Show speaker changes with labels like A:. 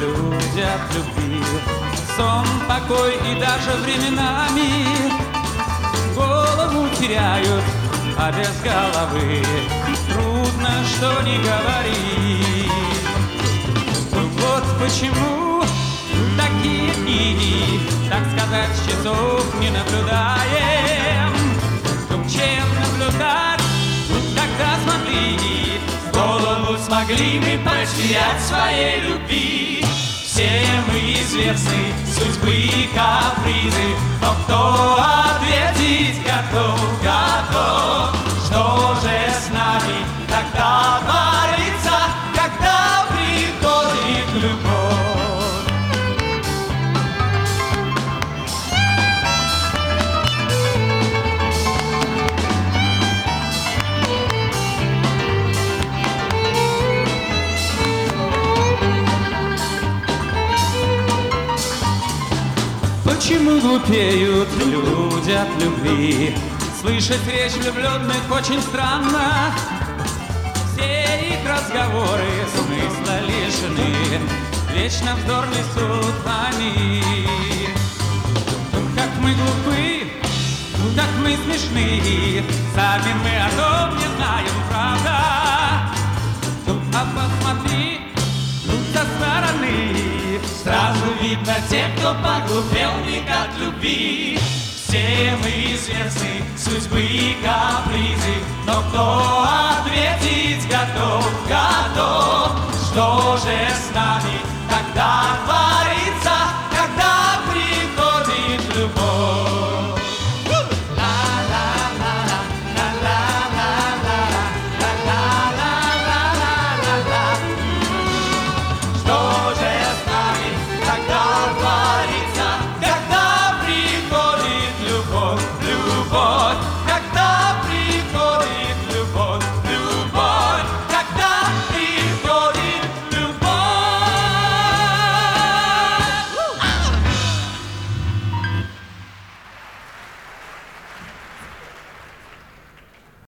A: люди от любви. Сон, покой и даже временами голову теряют, а без головы трудно, что ни говори. Вот почему такие дни, так сказать, с часов не наблюдаем. Чем наблюдать, тогда смогли, голову смогли мы потерять своей любви. Все мы известны судьбы и капризы, но кто ответить готов, готов? Что же с нами тогда творится, когда приходит любовь? Почему глупеют люди от любви? Слышать речь влюбленных очень странно. Все их разговоры смысла лишены, вечно вздор несут они. Как мы глупы, как мы смешны, сами мы о том не знаем, правда. А посмотри со стороны, сразу видно тех, кто поглупел век от любви. Все мы известны судьбы и капризы, но кто